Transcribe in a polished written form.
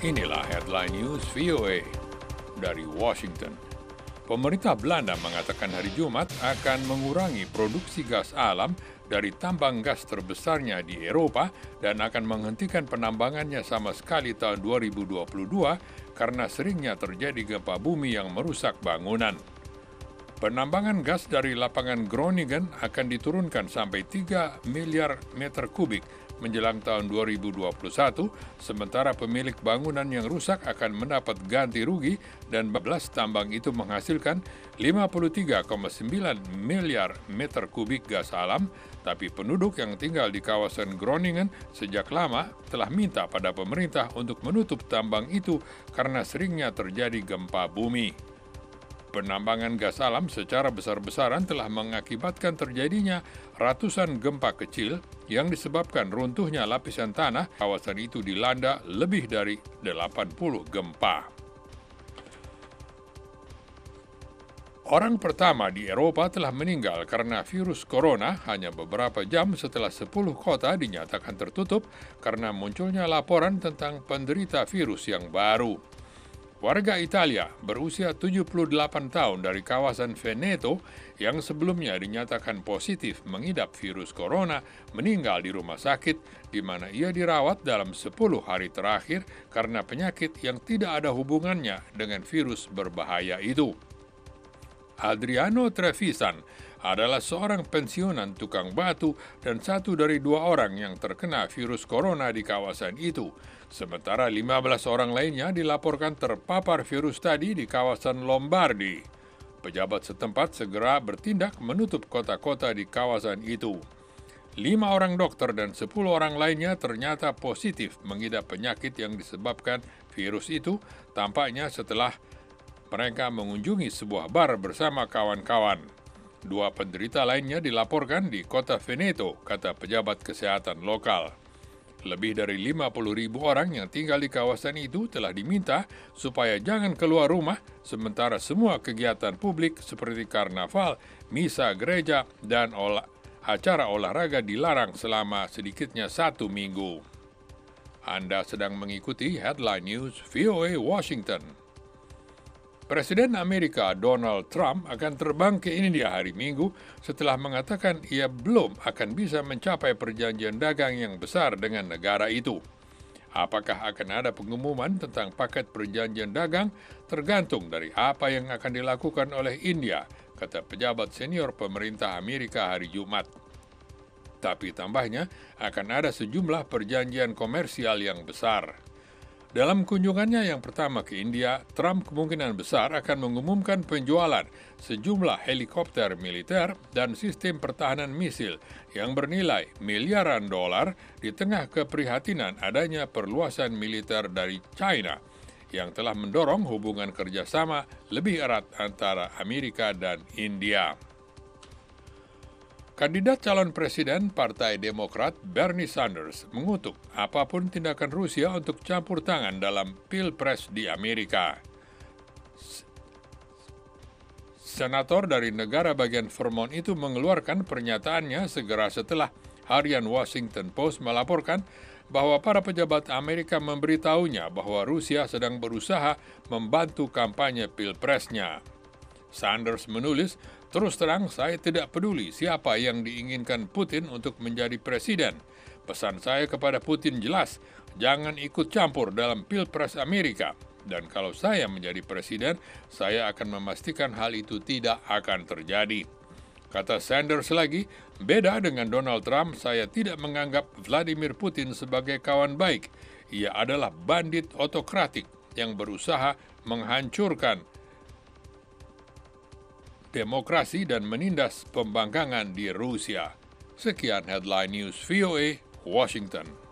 Inilah headline news VOA dari Washington. Pemerintah Belanda mengatakan hari Jumat akan mengurangi produksi gas alam dari tambang gas terbesarnya di Eropa dan akan menghentikan penambangannya sama sekali tahun 2022 karena seringnya terjadi gempa bumi yang merusak bangunan. Penambangan gas dari lapangan Groningen akan diturunkan sampai 3 miliar meter kubik menjelang tahun 2021, sementara pemilik bangunan yang rusak akan mendapat ganti rugi dan 12 tambang itu menghasilkan 53,9 miliar meter kubik gas alam, tapi penduduk yang tinggal di kawasan Groningen sejak lama telah minta pada pemerintah untuk menutup tambang itu karena seringnya terjadi gempa bumi. Penambangan gas alam secara besar-besaran telah mengakibatkan terjadinya ratusan gempa kecil yang disebabkan runtuhnya lapisan tanah. Kawasan itu dilanda lebih dari 80 gempa. Orang pertama di Eropa telah meninggal karena virus corona hanya beberapa jam setelah 10 kota dinyatakan tertutup karena munculnya laporan tentang penderita virus yang baru. Warga Italia berusia 78 tahun dari kawasan Veneto yang sebelumnya dinyatakan positif mengidap virus corona meninggal di rumah sakit di mana ia dirawat dalam 10 hari terakhir karena penyakit yang tidak ada hubungannya dengan virus berbahaya itu. Adriano Trevisan adalah seorang pensiunan tukang batu dan satu dari 2 orang yang terkena virus corona di kawasan itu. Sementara 15 orang lainnya dilaporkan terpapar virus tadi di kawasan Lombardi. Pejabat setempat segera bertindak menutup kota-kota di kawasan itu. 5 orang dokter dan 10 orang lainnya ternyata positif mengidap penyakit yang disebabkan virus itu, tampaknya setelah mereka mengunjungi sebuah bar bersama kawan-kawan. 2 penderita lainnya dilaporkan di kota Veneto, kata pejabat kesehatan lokal. Lebih dari 50.000 orang yang tinggal di kawasan itu telah diminta supaya jangan keluar rumah, sementara semua kegiatan publik seperti karnaval, misa gereja, dan acara olahraga dilarang selama sedikitnya 1 minggu. Anda sedang mengikuti Headline News VOA Washington. Presiden Amerika Donald Trump akan terbang ke India hari Minggu setelah mengatakan ia belum akan bisa mencapai perjanjian dagang yang besar dengan negara itu. Apakah akan ada pengumuman tentang paket perjanjian dagang tergantung dari apa yang akan dilakukan oleh India, kata pejabat senior pemerintah Amerika hari Jumat. Tapi tambahnya akan ada sejumlah perjanjian komersial yang besar. Dalam kunjungannya yang pertama ke India, Trump kemungkinan besar akan mengumumkan penjualan sejumlah helikopter militer dan sistem pertahanan misil yang bernilai miliaran dolar di tengah keprihatinan adanya perluasan militer dari China yang telah mendorong hubungan kerjasama lebih erat antara Amerika dan India. Kandidat calon presiden Partai Demokrat Bernie Sanders mengutuk apapun tindakan Rusia untuk campur tangan dalam Pilpres di Amerika. Senator dari negara bagian Vermont itu mengeluarkan pernyataannya segera setelah harian Washington Post melaporkan bahwa para pejabat Amerika memberitahunya bahwa Rusia sedang berusaha membantu kampanye Pilpresnya. Sanders menulis, "Terus terang, saya tidak peduli siapa yang diinginkan Putin untuk menjadi presiden. Pesan saya kepada Putin jelas, jangan ikut campur dalam Pilpres Amerika. Dan kalau saya menjadi presiden, saya akan memastikan hal itu tidak akan terjadi." Kata Sanders lagi, "Beda dengan Donald Trump, saya tidak menganggap Vladimir Putin sebagai kawan baik. Ia adalah bandit otokratik yang berusaha menghancurkan demokrasi dan menindas pembangkangan di Rusia." Sekian Headline News VOA, Washington.